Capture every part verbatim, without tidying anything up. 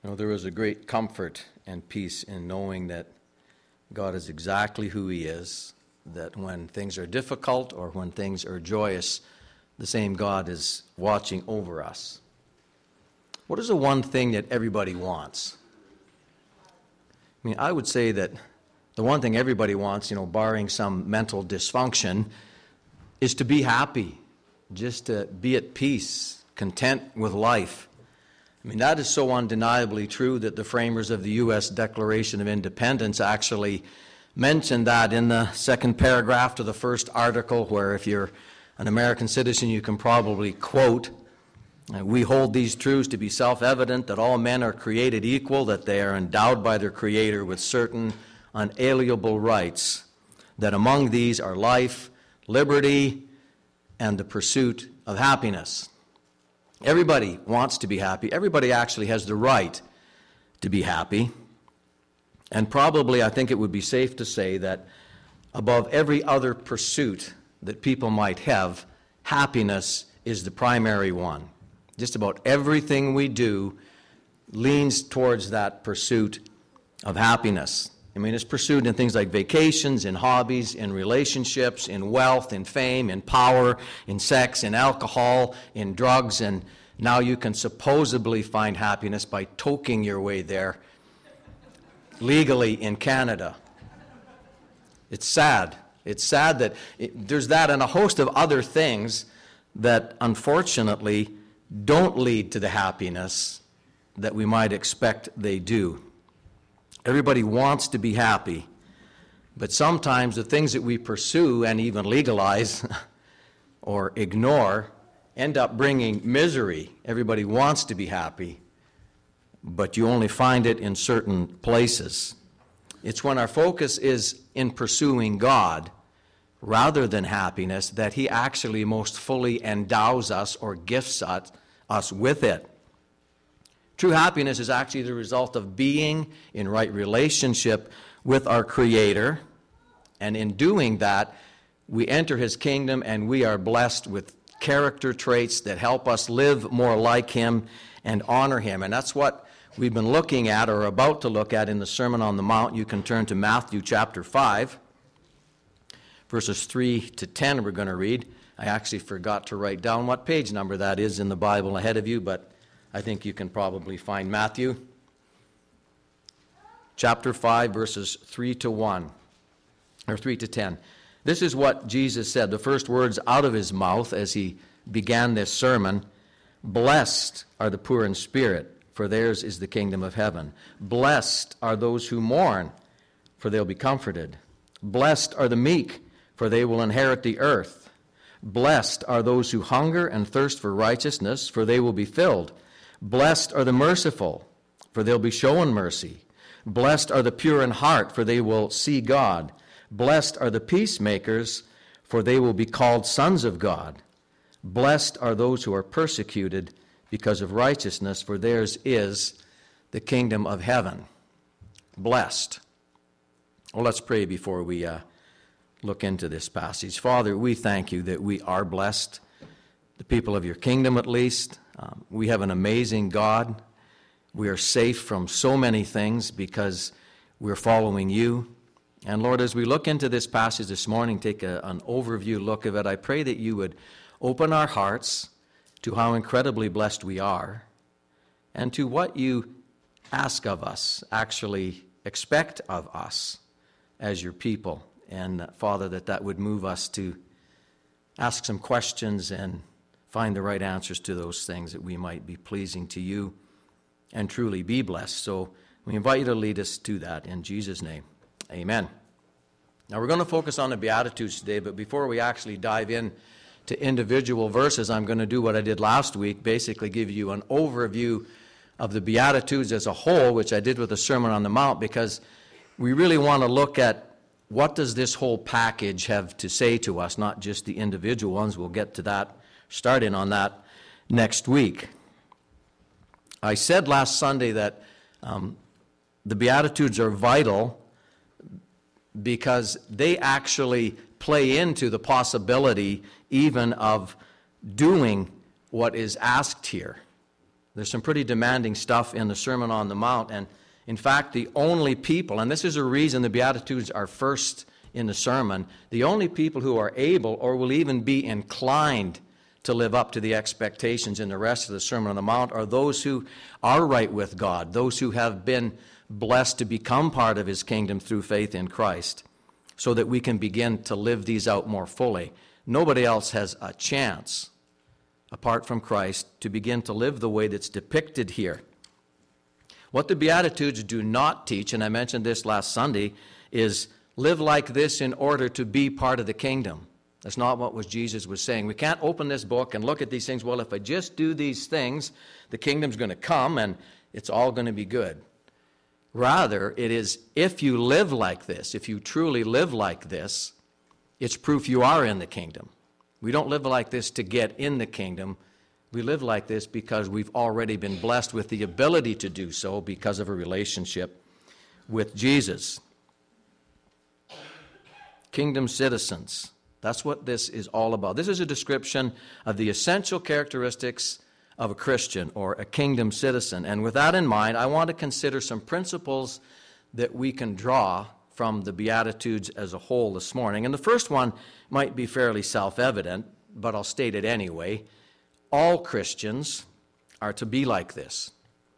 You know, there is a great comfort and peace in knowing that God is exactly who He is, that when things are difficult or when things are joyous, the same God is watching over us. What is the one thing that everybody wants? I mean, I would say that the one thing everybody wants, you know, barring some mental dysfunction, is to be happy, just to be at peace, content with life. I mean, that is so undeniably true that the framers of the U S Declaration of Independence actually mentioned that in the second paragraph to the first article, where if you're an American citizen, you can probably quote, "We hold these truths to be self-evident, that all men are created equal, that they are endowed by their Creator with certain unalienable rights, that among these are life, liberty, and the pursuit of happiness." Everybody wants to be happy. Everybody actually has the right to be happy. And probably I think it would be safe to say that above every other pursuit that people might have, happiness is the primary one. Just about everything we do leans towards that pursuit of happiness. I mean, it's pursued in things like vacations, in hobbies, in relationships, in wealth, in fame, in power, in sex, in alcohol, in drugs, and now you can supposedly find happiness by toking your way there legally in Canada. It's sad. It's sad that it, there's that and a host of other things that unfortunately don't lead to the happiness that we might expect they do. Everybody wants to be happy, but sometimes the things that we pursue and even legalize or ignore end up bringing misery. Everybody wants to be happy, but you only find it in certain places. It's when our focus is in pursuing God rather than happiness that He actually most fully endows us or gifts us, us with it. True happiness is actually the result of being in right relationship with our Creator, and in doing that, we enter His kingdom and we are blessed with character traits that help us live more like Him and honor Him. And that's what we've been looking at or about to look at in the Sermon on the Mount. You can turn to Matthew chapter five, verses three to ten we're going to read. I actually forgot to write down what page number that is in the Bible ahead of you, but I think you can probably find Matthew chapter five, verses three to one, or three to ten. This is what Jesus said, the first words out of His mouth as He began this sermon. "Blessed are the poor in spirit, for theirs is the kingdom of heaven. Blessed are those who mourn, for they'll be comforted. Blessed are the meek, for they will inherit the earth. Blessed are those who hunger and thirst for righteousness, for they will be filled. Blessed are the merciful, for they'll be shown mercy. Blessed are the pure in heart, for they will see God. Blessed are the peacemakers, for they will be called sons of God. Blessed are those who are persecuted because of righteousness, for theirs is the kingdom of heaven." Blessed. Well, let's pray before we uh, look into this passage. Father, we thank You that we are blessed, the people of Your kingdom at least. Um, we have an amazing God. We are safe from so many things because we're following You. And Lord, as we look into this passage this morning, take a, an overview look of it, I pray that You would open our hearts to how incredibly blessed we are and to what You ask of us, actually expect of us as Your people. And Father, that that would move us to ask some questions and find the right answers to those things, that we might be pleasing to You and truly be blessed. So we invite You to lead us to that in Jesus' name. Amen. Now we're going to focus on the Beatitudes today, but before we actually dive in to individual verses, I'm going to do what I did last week, basically give you an overview of the Beatitudes as a whole, which I did with the Sermon on the Mount, because we really want to look at what does this whole package have to say to us, not just the individual ones. We'll get to that, starting on that next week. I said last Sunday that um, the Beatitudes are vital because they actually play into the possibility even of doing what is asked here. There's some pretty demanding stuff in the Sermon on the Mount, and in fact, the only people, and this is a reason the Beatitudes are first in the sermon, the only people who are able or will even be inclined to live up to the expectations in the rest of the Sermon on the Mount are those who are right with God, those who have been blessed to become part of His kingdom through faith in Christ, so that we can begin to live these out more fully. Nobody else has a chance, apart from Christ, to begin to live the way that's depicted here. What the Beatitudes do not teach, and I mentioned this last Sunday, is live like this in order to be part of the kingdom. That's not what was Jesus was saying. We can't open this book and look at these things, well, if I just do these things, the kingdom's going to come and it's all going to be good. Rather, it is if you live like this, if you truly live like this, it's proof you are in the kingdom. We don't live like this to get in the kingdom. We live like this because we've already been blessed with the ability to do so because of a relationship with Jesus. Kingdom citizens. That's what this is all about. This is a description of the essential characteristics of a Christian or a kingdom citizen. And with that in mind, I want to consider some principles that we can draw from the Beatitudes as a whole this morning. And the first one might be fairly self-evident, but I'll state it anyway. All Christians are to be like this.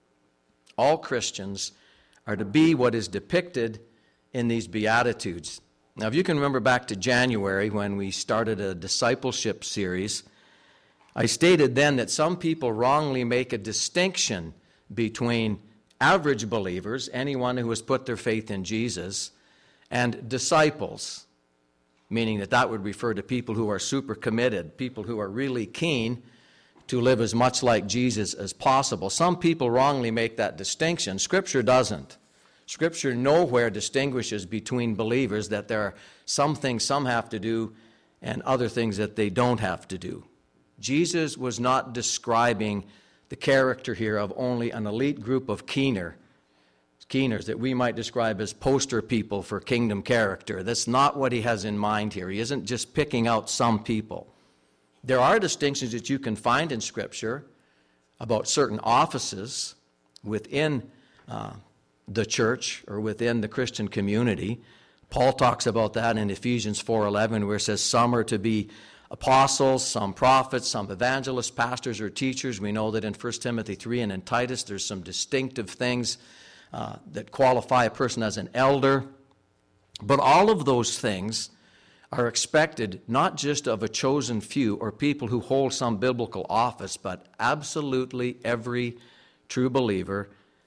All Christians are to be what is depicted in these Beatitudes. Now, if you can remember back to January when we started a discipleship series, I stated then that some people wrongly make a distinction between average believers, anyone who has put their faith in Jesus, and disciples, meaning that that would refer to people who are super committed, people who are really keen to live as much like Jesus as possible. Some people wrongly make that distinction. Scripture doesn't. Scripture nowhere distinguishes between believers, that there are some things some have to do and other things that they don't have to do. Jesus was not describing the character here of only an elite group of keener, keeners that we might describe as poster people for kingdom character. That's not what he has in mind here. He isn't just picking out some people. There are distinctions that you can find in Scripture about certain offices within uh, the church or within the Christian community. Paul talks about that in Ephesians four eleven, where it says some are to be apostles, some prophets, some evangelists, pastors, or teachers. We know that in First Timothy three and in Titus there's some distinctive things uh, that qualify a person as an elder. But all of those things are expected not just of a chosen few or people who hold some biblical office, but absolutely every true believer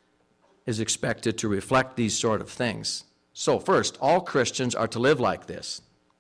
is expected to reflect these sort of things. So first, all Christians are to live like this.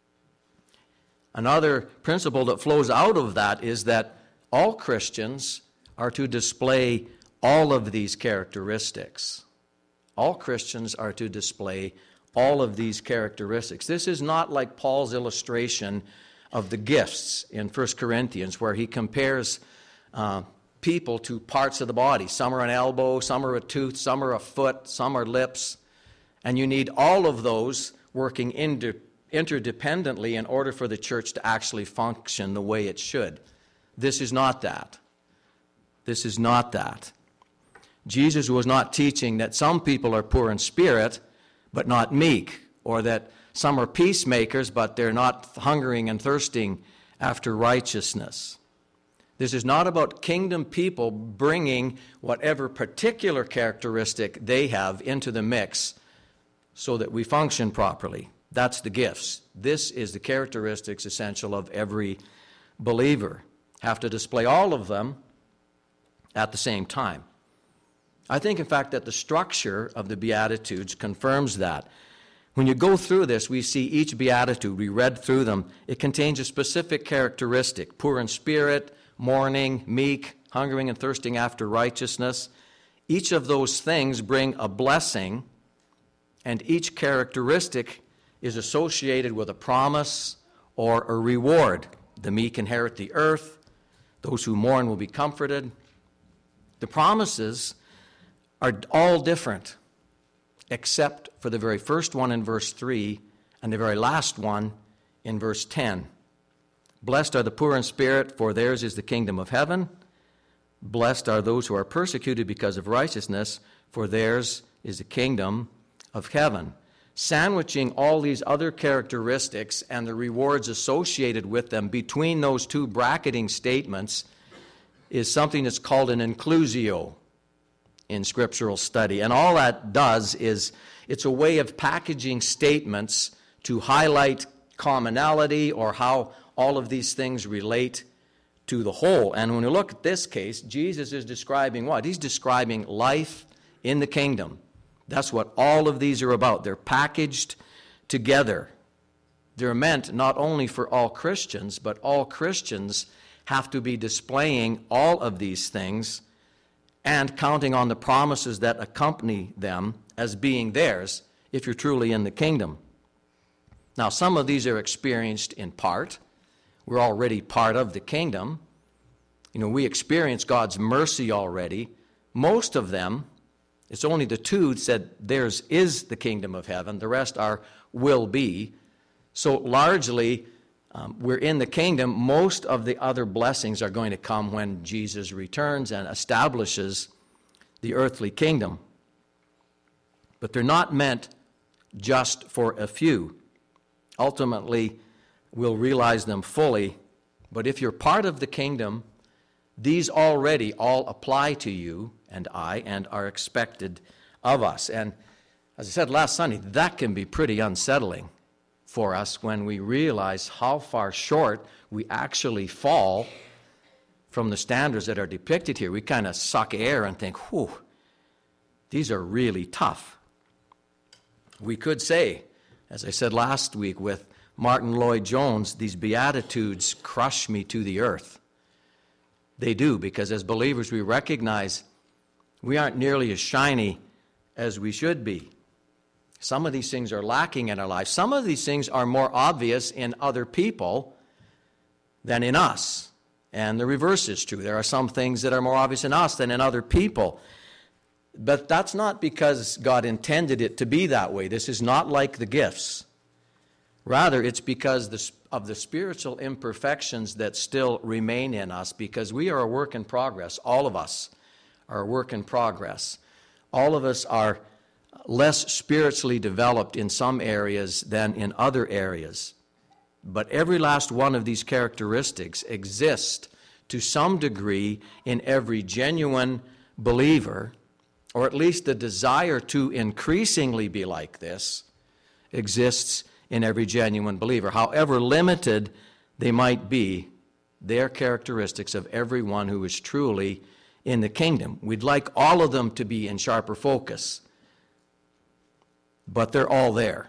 Another principle that flows out of that is that all Christians are to display all of these characteristics. All Christians are to display all of these characteristics. This is not like Paul's illustration of the gifts in First Corinthians, where he compares uh, people to parts of the body. Some are an elbow, some are a tooth, some are a foot, some are lips. And you need all of those working inter- interdependently in order for the church to actually function the way it should. This is not that. This is not that. Jesus was not teaching that some people are poor in spirit but not meek, or that some are peacemakers but they're not hungering and thirsting after righteousness. This is not about kingdom people bringing whatever particular characteristic they have into the mix so that we function properly. That's the gifts. This is the characteristics essential of every believer. Have to display all of them at the same time. I think, in fact, that the structure of the Beatitudes confirms that. When you go through this, we see each Beatitude, we read through them, it contains a specific characteristic: poor in spirit, mourning, meek, hungering and thirsting after righteousness. Each of those things bring a blessing, and each characteristic is associated with a promise or a reward. The meek inherit the earth. Those who mourn will be comforted. The promises are all different, except for the very first one in verse three and the very last one in verse ten. Blessed are the poor in spirit, for theirs is the kingdom of heaven. Blessed are those who are persecuted because of righteousness, for theirs is the kingdom of heaven. Sandwiching all these other characteristics and the rewards associated with them between those two bracketing statements is something that's called an inclusio in scriptural study. And all that does is it's a way of packaging statements to highlight commonality or how all of these things relate to the whole. And when we look at this case, Jesus is describing what? He's describing life in the kingdom. That's what all of these are about. They're packaged together. They're meant not only for all Christians, but all Christians have to be displaying all of these things and counting on the promises that accompany them as being theirs if you're truly in the kingdom. Now, some of these are experienced in part. We're already part of the kingdom. You know, we experience God's mercy already. Most of them, it's only the two that said theirs is the kingdom of heaven. The rest are will be. So largely, um, we're in the kingdom. Most of the other blessings are going to come when Jesus returns and establishes the earthly kingdom. But they're not meant just for a few. Ultimately, we'll realize them fully. But if you're part of the kingdom, these already all apply to you and I and are expected of us. And as I said last Sunday, that can be pretty unsettling for us when we realize how far short we actually fall from the standards that are depicted here. We kind of suck air and think, whew, these are really tough. We could say, as I said last week with Martin Lloyd-Jones, these Beatitudes crush me to the earth. They do, because as believers we recognize we aren't nearly as shiny as we should be. Some of these things are lacking in our lives. Some of these things are more obvious in other people than in us. And the reverse is true. There are some things that are more obvious in us than in other people. But that's not because God intended it to be that way. This is not like the gifts. Rather, it's because of the spiritual imperfections that still remain in us, because we are a work in progress. All of us are a work in progress. All of us are less spiritually developed in some areas than in other areas. But every last one of these characteristics exist to some degree in every genuine believer, or at least the desire to increasingly be like this exists in every genuine believer. However limited they might be, they are characteristics of everyone who is truly in the kingdom. We'd like all of them to be in sharper focus, but they're all there.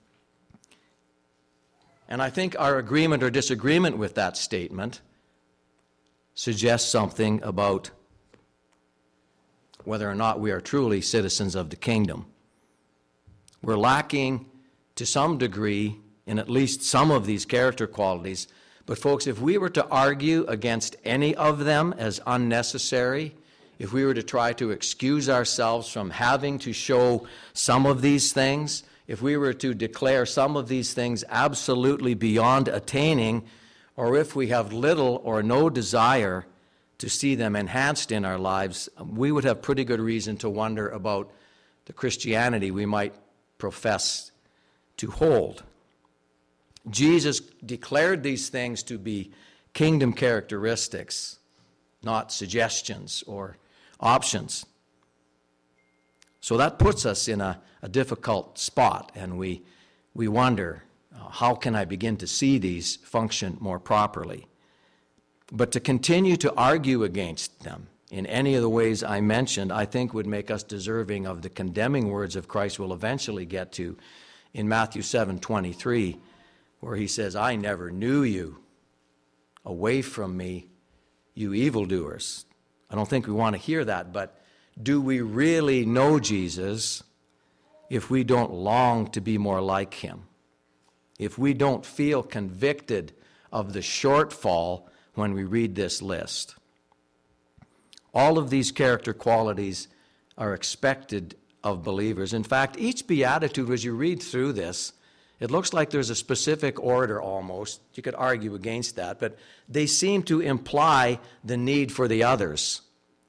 And I think our agreement or disagreement with that statement suggests something about whether or not we are truly citizens of the kingdom. We're lacking to some degree in at least some of these character qualities. But folks, if we were to argue against any of them as unnecessary, if we were to try to excuse ourselves from having to show some of these things, if we were to declare some of these things absolutely beyond attaining, or if we have little or no desire to see them enhanced in our lives, we would have pretty good reason to wonder about the Christianity we might profess to hold. Jesus declared these things to be kingdom characteristics, not suggestions or options. So that puts us in a, a difficult spot, and we, we wonder, uh, how can I begin to see these function more properly? But to continue to argue against them in any of the ways I mentioned, I think would make us deserving of the condemning words of Christ we'll eventually get to in Matthew seven twenty-three, where he says, I never knew you. Away from me, you evildoers. I don't think we want to hear that, but do we really know Jesus if we don't long to be more like him? If we don't feel convicted of the shortfall when we read this list? All of these character qualities are expected of believers. In fact, each beatitude, as you read through this, it looks like there's a specific order almost. You could argue against that, but they seem to imply the need for the others.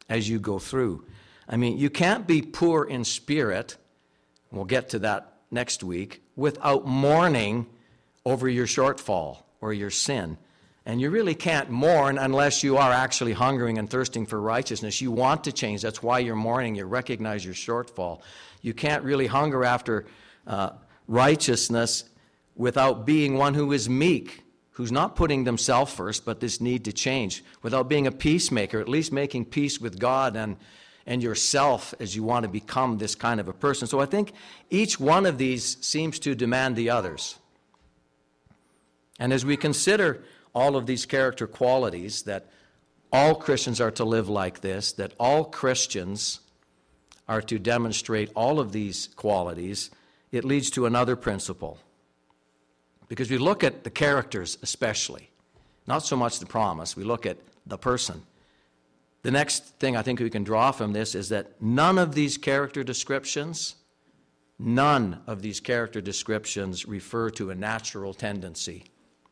as you go through. I mean, you can't be poor in spirit, we'll get to that next week, without mourning over your shortfall or your sin. And you really can't mourn unless you are actually hungering and thirsting for righteousness. You want to change. That's why you're mourning. You recognize your shortfall. You can't really hunger after uh, righteousness without being one who is meek, who's not putting themselves first, but this need to change. Without being a peacemaker, at least making peace with God and, and yourself as you want to become this kind of a person. So I think each one of these seems to demand the others. And as we consider all of these character qualities, that all Christians are to live like this, that all Christians are to demonstrate all of these qualities, it leads to another principle. Because we look at the characters especially, not so much the promise, we look at the person. The next thing I think we can draw from this is that none of these character descriptions, none of these character descriptions refer to a natural tendency.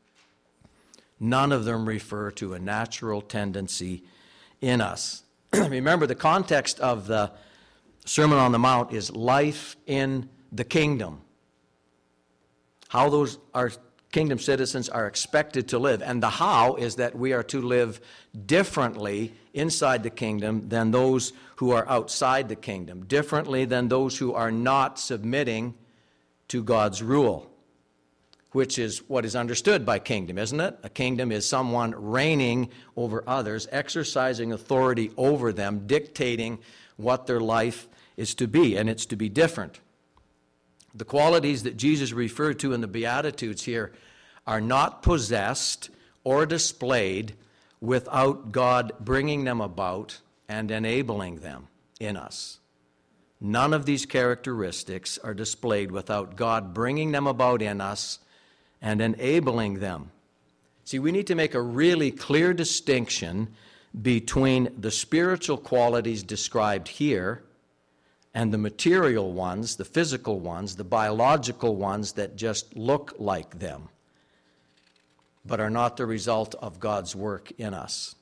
None of them refer to a natural tendency in us. Remember, the context of the Sermon on the Mount is life in the kingdom. How those our kingdom citizens are expected to live. And the how is that we are to live differently inside the kingdom than those who are outside the kingdom, differently than those who are not submitting to God's rule, which is what is understood by kingdom, isn't it? A kingdom is someone reigning over others, exercising authority over them, dictating what their life is to be, and it's to be different. The qualities that Jesus referred to in the Beatitudes here are not possessed or displayed without God bringing them about and enabling them in us. None of these characteristics are displayed without God bringing them about in us and enabling them. See, we need to make a really clear distinction between the spiritual qualities described here and the material ones, the physical ones, the biological ones that just look like them, but are not the result of God's work in us.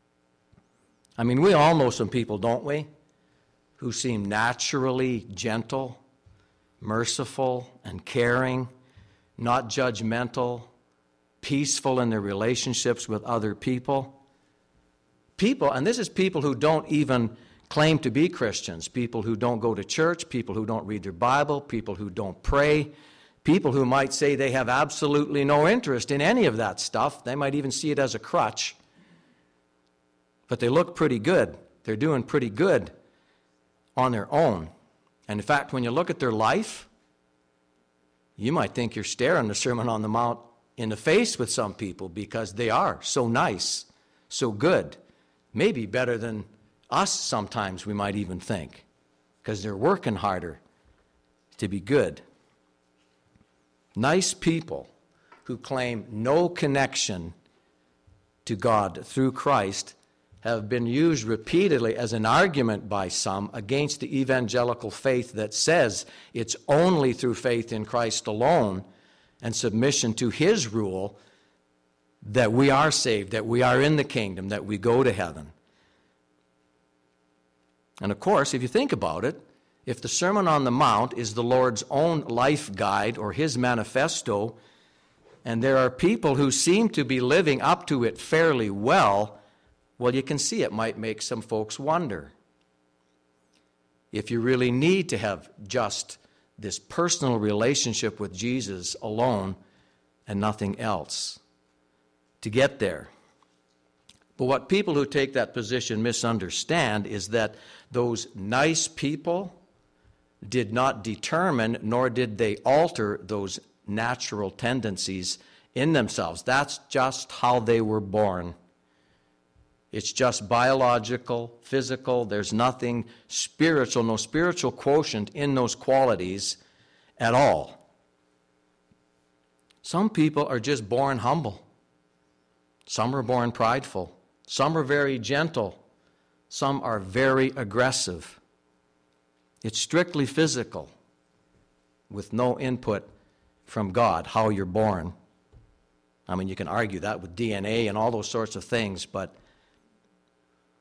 I mean, we all know some people, don't we, who seem naturally gentle, merciful, and caring, not judgmental, peaceful in their relationships with other people. People, and this is people who don't even claim to be Christians, people who don't go to church, people who don't read their Bible, people who don't pray, people who might say they have absolutely no interest in any of that stuff. They might even see it as a crutch. But they look pretty good. They're doing pretty good on their own. And in fact, when you look at their life, you might think you're staring the Sermon on the Mount in the face with some people because they are so nice, so good, maybe better than us sometimes, we might even think, because they're working harder to be good. Nice people who claim no connection to God through Christ have been used repeatedly as an argument by some against the evangelical faith that says it's only through faith in Christ alone and submission to His rule that we are saved, that we are in the kingdom, that we go to heaven. And of course, if you think about it, if the Sermon on the Mount is the Lord's own life guide or His manifesto, and there are people who seem to be living up to it fairly well, well, you can see it might make some folks wonder if you really need to have just this personal relationship with Jesus alone and nothing else to get there. But what people who take that position misunderstand is that those nice people did not determine nor did they alter those natural tendencies in themselves. That's just how they were born. It's just biological, physical. There's nothing spiritual, no spiritual quotient in those qualities at all. Some people are just born humble. Some are born prideful. Some are very gentle. Some are very aggressive. It's strictly physical with no input from God, how you're born. I mean, you can argue that with D N A and all those sorts of things, but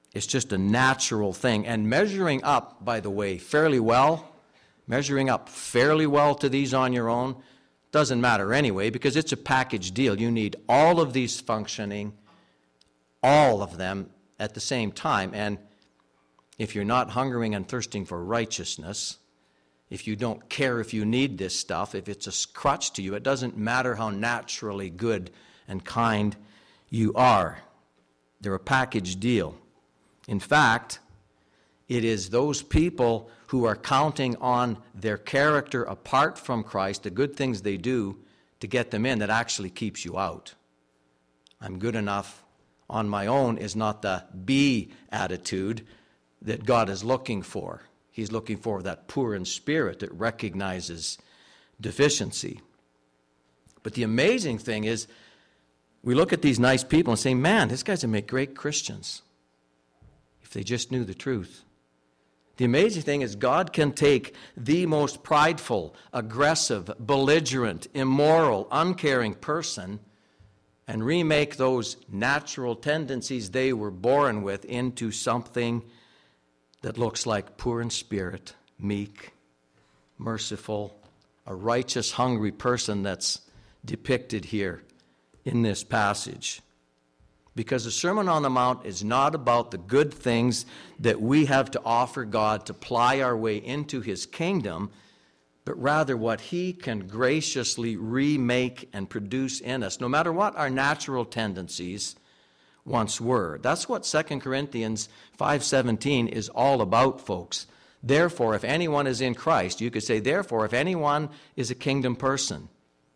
It's just a natural thing. And measuring up, by the way, fairly well, measuring up fairly well to these on your own doesn't matter anyway, because it's a package deal. You need all of these functioning, all of them at the same time. And if you're not hungering and thirsting for righteousness, if you don't care if you need this stuff, if it's a crutch to you, it doesn't matter how naturally good and kind you are. They're a package deal. In fact, it is those people who are counting on their character apart from Christ, the good things they do to get them in, that actually keeps you out. I'm good enough on my own is not the be attitude that God is looking for. He's looking for that poor in spirit that recognizes deficiency. But the amazing thing is, we look at these nice people and say, man, these guys would make great Christians if they just knew the truth. The amazing thing is God can take the most prideful, aggressive, belligerent, immoral, uncaring person and remake those natural tendencies they were born with into something that looks like poor in spirit, meek, merciful, a righteous, hungry person that's depicted here in this passage. Because the Sermon on the Mount is not about the good things that we have to offer God to ply our way into His kingdom, but rather what He can graciously remake and produce in us, no matter what our natural tendencies once were. That's what Second Corinthians five seventeen is all about, folks. Therefore, if anyone is in Christ, you could say, therefore, if anyone is a kingdom person,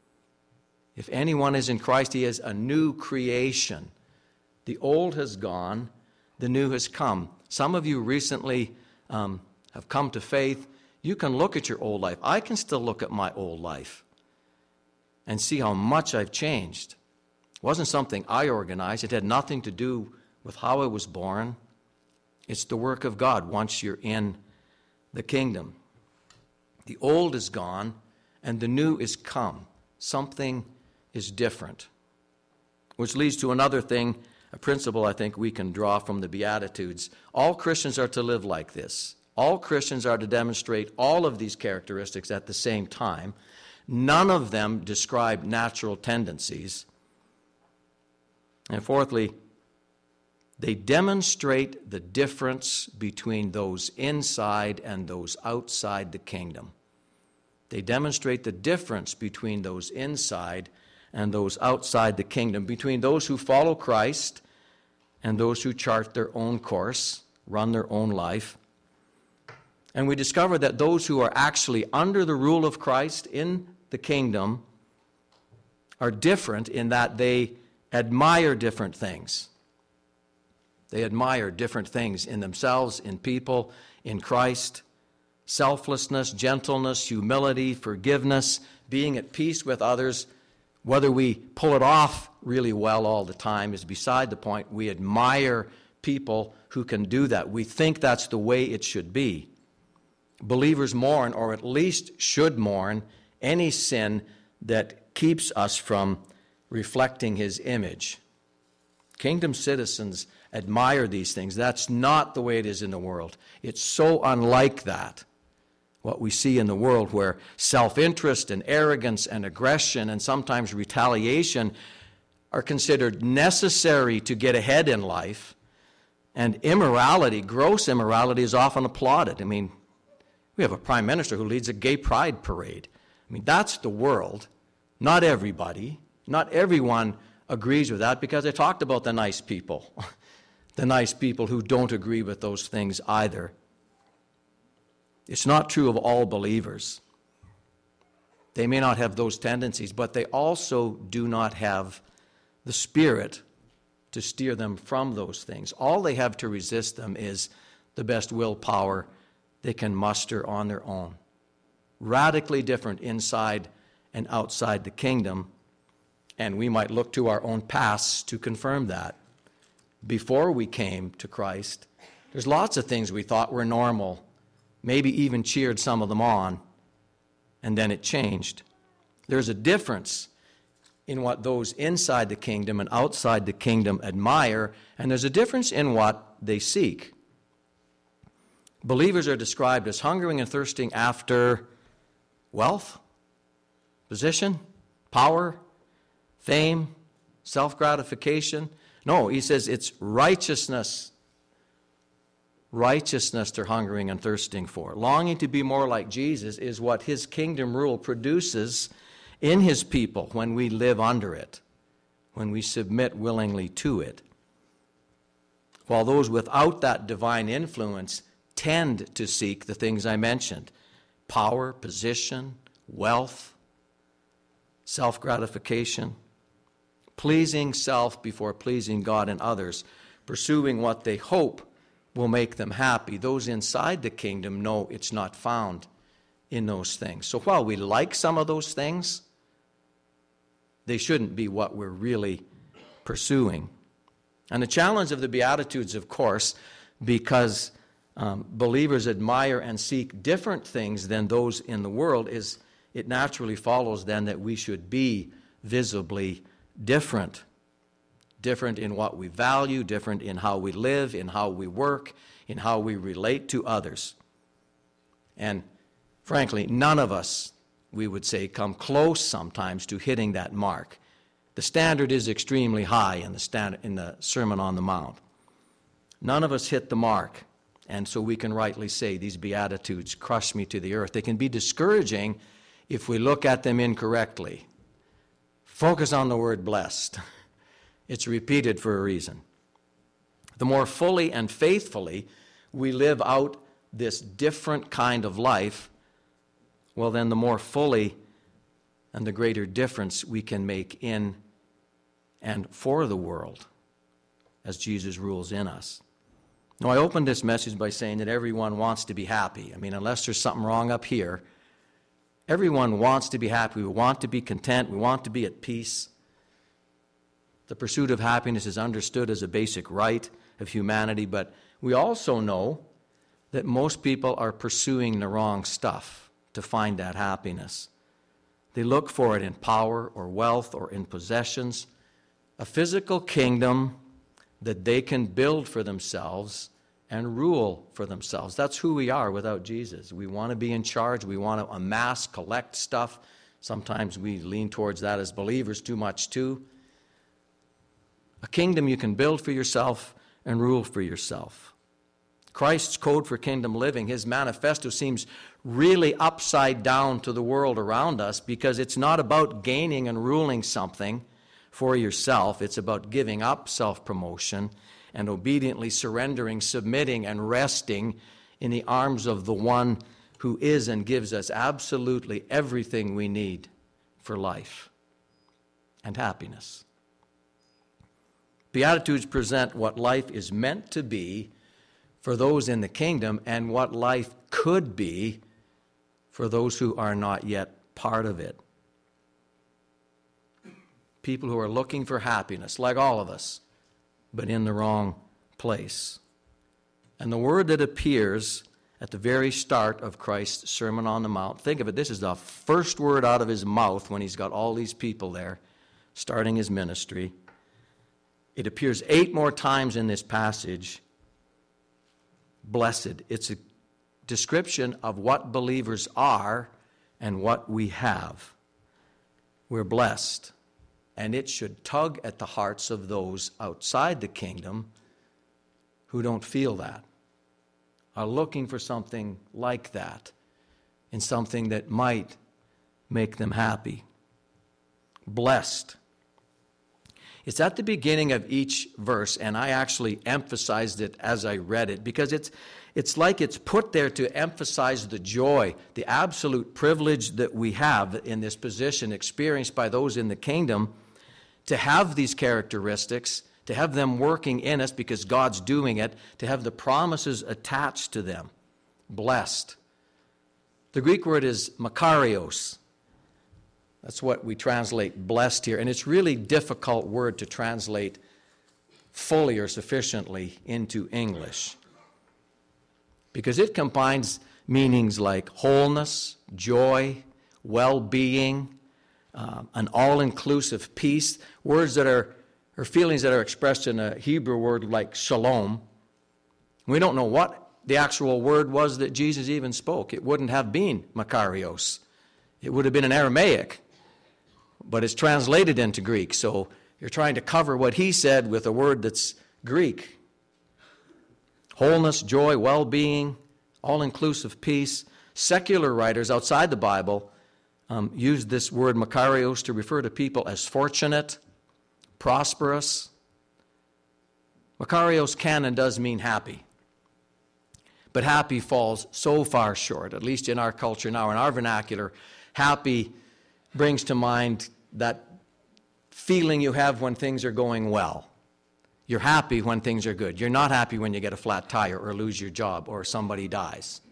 if anyone is in Christ, he is a new creation. The old has gone, the new has come. Some of you recently um, have come to faith. You can look at your old life. I can still look at my old life and see how much I've changed. It wasn't something I organized. It had nothing to do with how I was born. It's the work of God once you're in the kingdom. The old is gone and the new is come. Something is different. Which leads to another thing, a principle I think we can draw from the Beatitudes. All Christians are to live like this. All Christians are to demonstrate all of these characteristics at the same time. None of them describe natural tendencies. And fourthly, they demonstrate the difference between those inside and those outside the kingdom. They demonstrate the difference between those inside and those outside the kingdom, between those who follow Christ and those who chart their own course, run their own life. And we discover that those who are actually under the rule of Christ in the kingdom are different in that they admire different things. They admire different things in themselves, in people, in Christ. Selflessness, gentleness, humility, forgiveness, being at peace with others. Whether we pull it off really well all the time is beside the point. We admire people who can do that. We think that's the way it should be. Believers mourn, or at least should mourn, any sin that keeps us from reflecting His image. Kingdom citizens admire these things. That's not the way it is in the world. It's so unlike that. What we see in the world, where self-interest and arrogance and aggression and sometimes retaliation are considered necessary to get ahead in life, and immorality, gross immorality, is often applauded. I mean, we have a prime minister who leads a gay pride parade. I mean, that's the world. Not everybody, not everyone agrees with that, because I talked about the nice people, the nice people who don't agree with those things either. It's not true of all believers. They may not have those tendencies, but they also do not have the Spirit to steer them from those things. All they have to resist them is the best willpower they can muster on their own. Radically different inside and outside the kingdom, and we might look to our own pasts to confirm that. Before we came to Christ, there's lots of things we thought were normal, maybe even cheered some of them on, and then it changed. There's a difference in what those inside the kingdom and outside the kingdom admire, and there's a difference in what they seek. Believers are described as hungering and thirsting after wealth, position, power, fame, self-gratification. No, he says it's righteousness. Righteousness they're hungering and thirsting for. Longing to be more like Jesus is what his kingdom rule produces in his people when we live under it, when we submit willingly to it. While those without that divine influence tend to seek the things I mentioned: power, position, wealth, self-gratification, pleasing self before pleasing God and others, pursuing what they hope will make them happy. Those inside the kingdom know it's not found in those things. So while we like some of those things, they shouldn't be what we're really pursuing. And the challenge of the Beatitudes, of course, because um, believers admire and seek different things than those in the world, is it naturally follows then that we should be visibly different. Different in what we value, different in how we live, in how we work, in how we relate to others. And frankly, none of us, we would say, come close sometimes to hitting that mark. The standard is extremely high in the, stand, in the Sermon on the Mount. None of us hit the mark, and so we can rightly say these Beatitudes crush me to the earth. They can be discouraging if we look at them incorrectly. Focus on the word blessed. It's repeated for a reason. The more fully and faithfully we live out this different kind of life, well, then the more fully and the greater difference we can make in and for the world as Jesus rules in us. Now, I opened this message by saying that everyone wants to be happy. I mean, unless there's something wrong up here, everyone wants to be happy. We want to be content. We want to be at peace. The pursuit of happiness is understood as a basic right of humanity, but we also know that most people are pursuing the wrong stuff to find that happiness. They look for it in power or wealth or in possessions, a physical kingdom that they can build for themselves and rule for themselves. That's who we are without Jesus. We want to be in charge. We want to amass, collect stuff. Sometimes we lean towards that as believers too much too. A kingdom you can build for yourself and rule for yourself. Christ's code for kingdom living, his manifesto, seems really upside down to the world around us because it's not about gaining and ruling something for yourself. It's about giving up self-promotion and obediently surrendering, submitting, and resting in the arms of the one who is and gives us absolutely everything we need for life and happiness. Beatitudes present what life is meant to be for those in the kingdom and what life could be for those who are not yet part of it. People who are looking for happiness, like all of us, but in the wrong place. And the word that appears at the very start of Christ's Sermon on the Mount, think of it, this is the first word out of his mouth when he's got all these people there, starting his ministry. It appears eight more times in this passage. Blessed. It's a description of what believers are and what we have. We're blessed. And it should tug at the hearts of those outside the kingdom who don't feel that, are looking for something like that, and something that might make them happy. Blessed. It's at the beginning of each verse, and I actually emphasized it as I read it, because it's it's like it's put there to emphasize the joy, the absolute privilege that we have in this position experienced by those in the kingdom, to have these characteristics, to have them working in us because God's doing it, to have the promises attached to them. Blessed. The Greek word is makarios. That's what we translate blessed here. And it's really difficult word to translate fully or sufficiently into English, because it combines meanings like wholeness, joy, well-being, uh, an all-inclusive peace, words that are, or feelings that are expressed in a Hebrew word like shalom, We don't know what the actual word was that Jesus even spoke. It wouldn't have been Makarios. It would have been in Aramaic, but it's translated into Greek. So you're trying to cover what he said with a word that's Greek. Wholeness, joy, well-being, all-inclusive peace. Secular writers outside the Bible um, use this word Makarios to refer to people as fortunate, prosperous. Makarios can and does mean happy. But happy falls so far short, at least in our culture now, in our vernacular. Happy brings to mind that feeling you have when things are going well. You're happy when things are good. You're not happy when you get a flat tire or lose your job or somebody dies.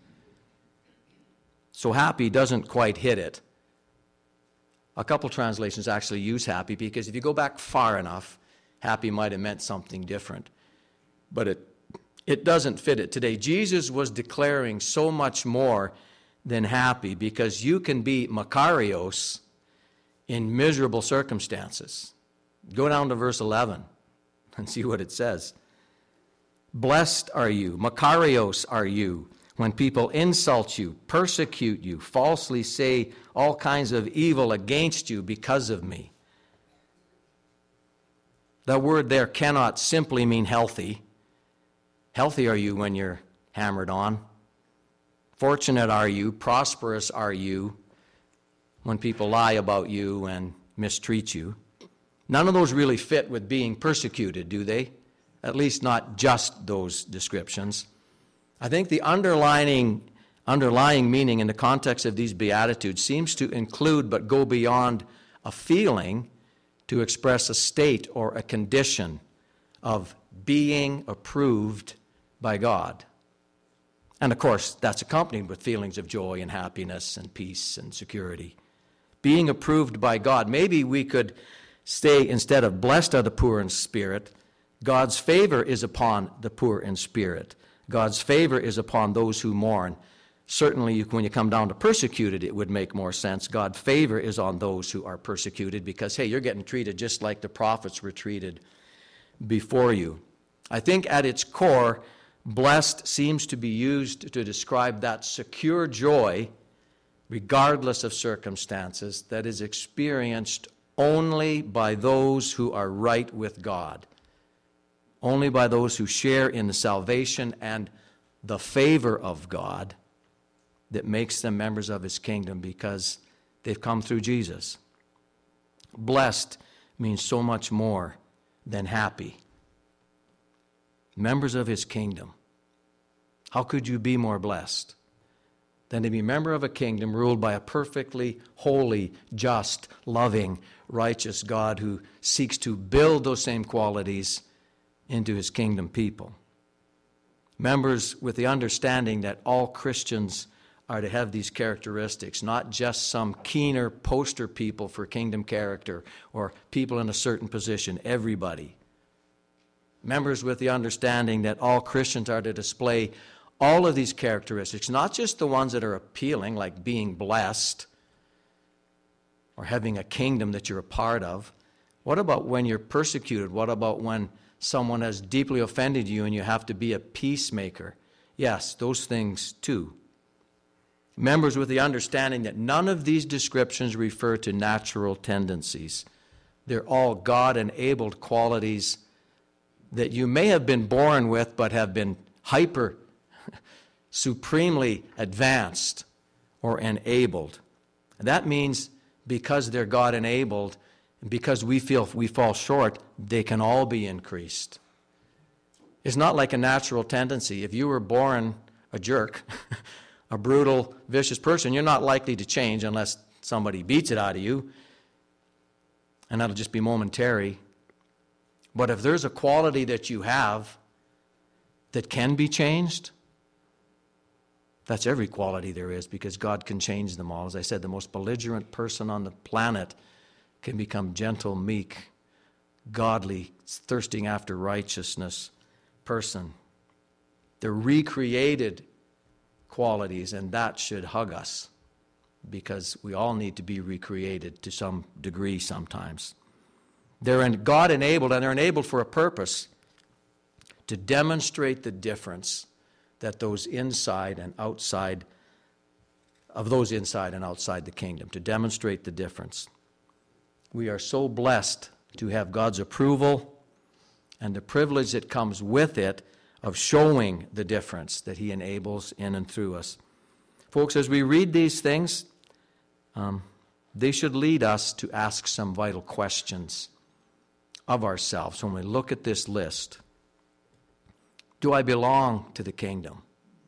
So happy doesn't quite hit it. A couple translations actually use happy because if you go back far enough, happy might have meant something different. But it It doesn't fit it today. Jesus was declaring so much more than happy because you can be Makarios in miserable circumstances. Go down to verse eleven and see what it says. Blessed are you, Makarios are you, when people insult you, persecute you, falsely say all kinds of evil against you because of me. That word there cannot simply mean healthy. Healthy are you when you're hammered on. Fortunate are you, prosperous are you when people lie about you and mistreat you. None of those really fit with being persecuted, do they? At least not just those descriptions. I think the underlying, underlying meaning in the context of these Beatitudes seems to include but go beyond a feeling to express a state or a condition of being approved by God. And of course, that's accompanied with feelings of joy and happiness and peace and security. Being approved by God. Maybe we could say, instead of blessed are the poor in spirit, God's favor is upon the poor in spirit. God's favor is upon those who mourn. Certainly, when you come down to persecuted, it would make more sense. God's favor is on those who are persecuted because, hey, you're getting treated just like the prophets were treated before you. I think at its core, blessed seems to be used to describe that secure joy, regardless of circumstances, that is experienced only by those who are right with God, only by those who share in the salvation and the favor of God that makes them members of his kingdom because they've come through Jesus. Blessed means so much more than happy. Members of his kingdom. How could you be more blessed than to be a member of a kingdom ruled by a perfectly holy, just, loving, righteous God who seeks to build those same qualities into his kingdom people? Members with the understanding that all Christians are to have these characteristics, not just some keener poster people for kingdom character or people in a certain position, everybody. Members with the understanding that all Christians are to display all of these characteristics, not just the ones that are appealing, like being blessed or having a kingdom that you're a part of. What about when you're persecuted? What about when someone has deeply offended you and you have to be a peacemaker? Yes, those things too. Members with the understanding that none of these descriptions refer to natural tendencies. They're all God-enabled qualities that you may have been born with but have been hyper, supremely advanced or enabled. That means because they're God-enabled, because we feel we fall short, they can all be increased. It's not like a natural tendency. If you were born a jerk, a brutal, vicious person, you're not likely to change unless somebody beats it out of you, and that'll just be momentary. But if there's a quality that you have that can be changed, that's every quality there is, because God can change them all. As I said, the most belligerent person on the planet can become gentle, meek, godly, thirsting after righteousness person. They're recreated qualities, and that should hug us, because we all need to be recreated to some degree sometimes. They're God-enabled, and they're enabled for a purpose, to demonstrate the difference that those inside and outside, of those inside and outside the kingdom, to demonstrate the difference. We are so blessed to have God's approval and the privilege that comes with it of showing the difference that he enables in and through us. Folks, as we read these things, um, they should lead us to ask some vital questions of ourselves when we look at this list. Do I belong to the kingdom?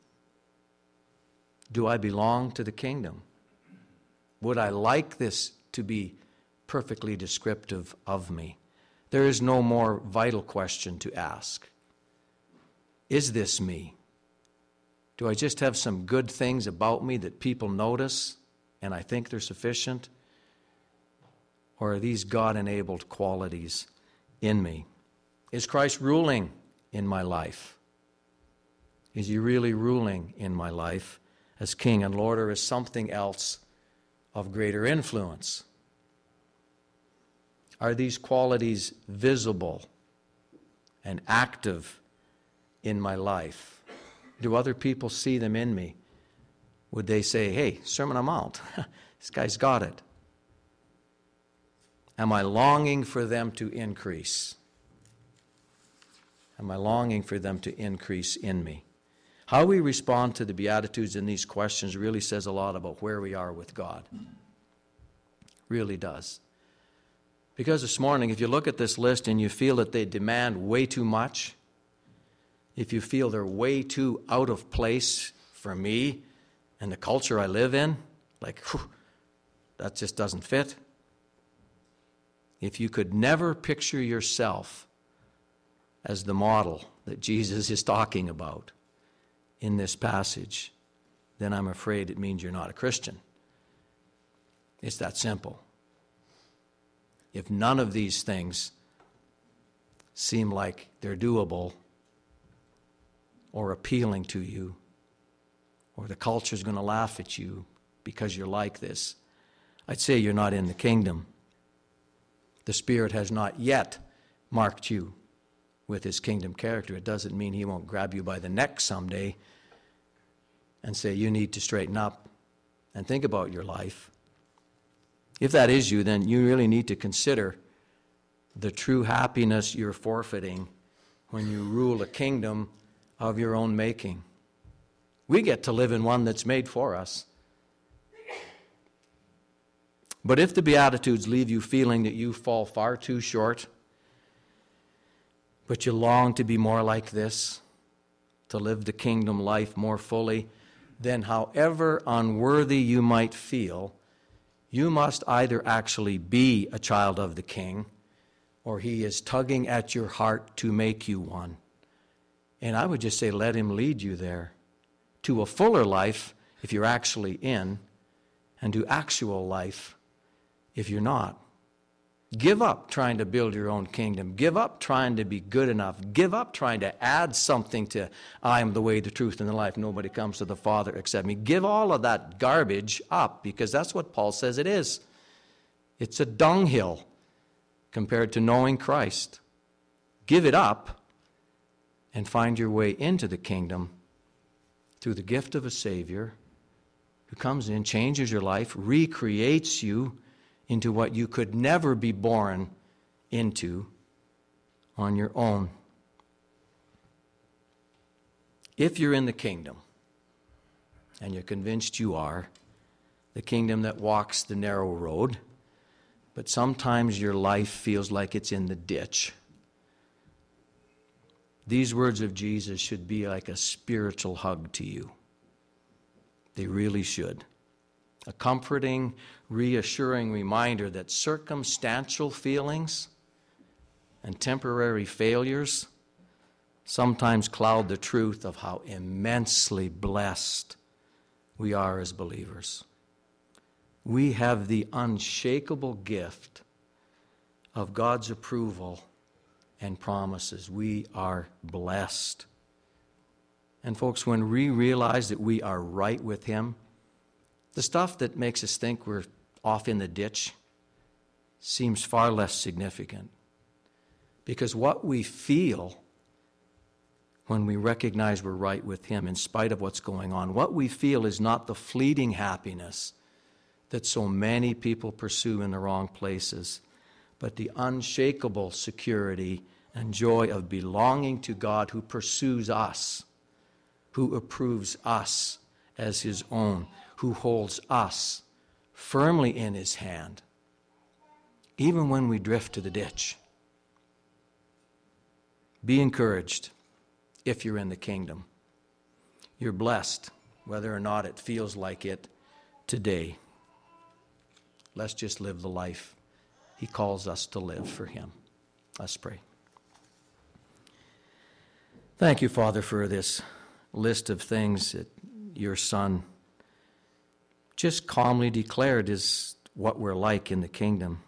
Do I belong to the kingdom? Would I like this to be perfectly descriptive of me? There is no more vital question to ask. Is this me? Do I just have some good things about me that people notice and I think they're sufficient? Or are these God-enabled qualities in me? Is Christ ruling in my life? Is he really ruling in my life as King and Lord, or is something else of greater influence? Are these qualities visible and active in my life? Do other people see them in me? Would they say, hey, Sermon on the Mount, this guy's got it? Am I longing for them to increase? Am I longing for them to increase in me? How we respond to the Beatitudes in these questions really says a lot about where we are with God. Really does. Because this morning, if you look at this list and you feel that they demand way too much, if you feel they're way too out of place for me and the culture I live in, like, whew, that just doesn't fit. If you could never picture yourself as the model that Jesus is talking about in this passage, then I'm afraid it means you're not a Christian. It's that simple. If none of these things seem like they're doable or appealing to you, or the culture's going to laugh at you because you're like this, I'd say you're not in the kingdom. The Spirit has not yet marked you with his kingdom character. It doesn't mean he won't grab you by the neck someday and say, you need to straighten up and think about your life. If that is you, then you really need to consider the true happiness you're forfeiting when you rule a kingdom of your own making. We get to live in one that's made for us. But if the Beatitudes leave you feeling that you fall far too short, but you long to be more like this, to live the kingdom life more fully, then however unworthy you might feel, you must either actually be a child of the King, or he is tugging at your heart to make you one. And I would just say, let him lead you there to a fuller life if you're actually in, and to actual life if you're not. Give up trying to build your own kingdom. Give up trying to be good enough. Give up trying to add something to, I am the way, the truth, and the life. Nobody comes to the Father except me. Give all of that garbage up, because that's what Paul says it is. It's a dunghill compared to knowing Christ. Give it up and find your way into the kingdom through the gift of a Savior who comes in, changes your life, recreates you into what you could never be born into on your own. If you're in the kingdom, and you're convinced you are, the kingdom that walks the narrow road, but sometimes your life feels like it's in the ditch, these words of Jesus should be like a spiritual hug to you. They really should. A comforting, reassuring reminder that circumstantial feelings and temporary failures sometimes cloud the truth of how immensely blessed we are as believers. We have the unshakable gift of God's approval and promises. We are blessed. And folks, when we realize that we are right with him, the stuff that makes us think we're off in the ditch seems far less significant. Because what we feel when we recognize we're right with him in spite of what's going on. What we feel is not the fleeting happiness that so many people pursue in the wrong places, but the unshakable security and joy of belonging to God who pursues us, who approves us as his own, who holds us firmly in his hand, even when we drift to the ditch. Be encouraged if you're in the kingdom. You're blessed, whether or not it feels like it today. Let's just live the life he calls us to live for him. Let's pray. Thank you, Father, for this list of things that your Son just calmly declared is what we're like in the kingdom.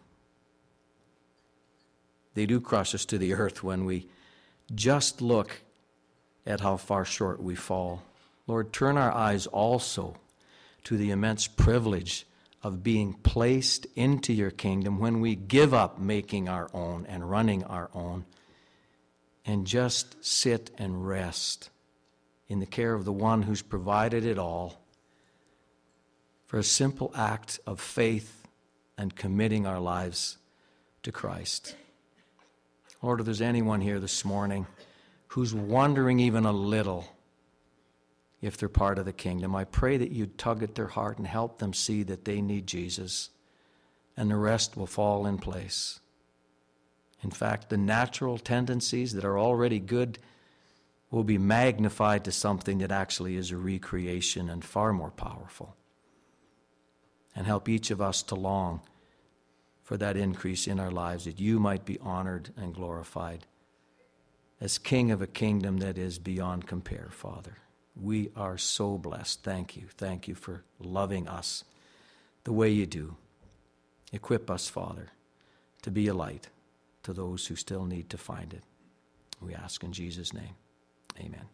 They do crush us to the earth when we just look at how far short we fall. Lord, turn our eyes also to the immense privilege of being placed into your kingdom when we give up making our own and running our own and just sit and rest in the care of the one who's provided it all, for a simple act of faith and committing our lives to Christ. Lord, if there's anyone here this morning who's wondering even a little if they're part of the kingdom, I pray that you'd tug at their heart and help them see that they need Jesus, and the rest will fall in place. In fact, the natural tendencies that are already good will be magnified to something that actually is a recreation and far more powerful. And help each of us to long for that increase in our lives, that you might be honored and glorified as King of a kingdom that is beyond compare, Father. We are so blessed. Thank you. Thank you for loving us the way you do. Equip us, Father, to be a light to those who still need to find it. We ask in Jesus' name. Amen.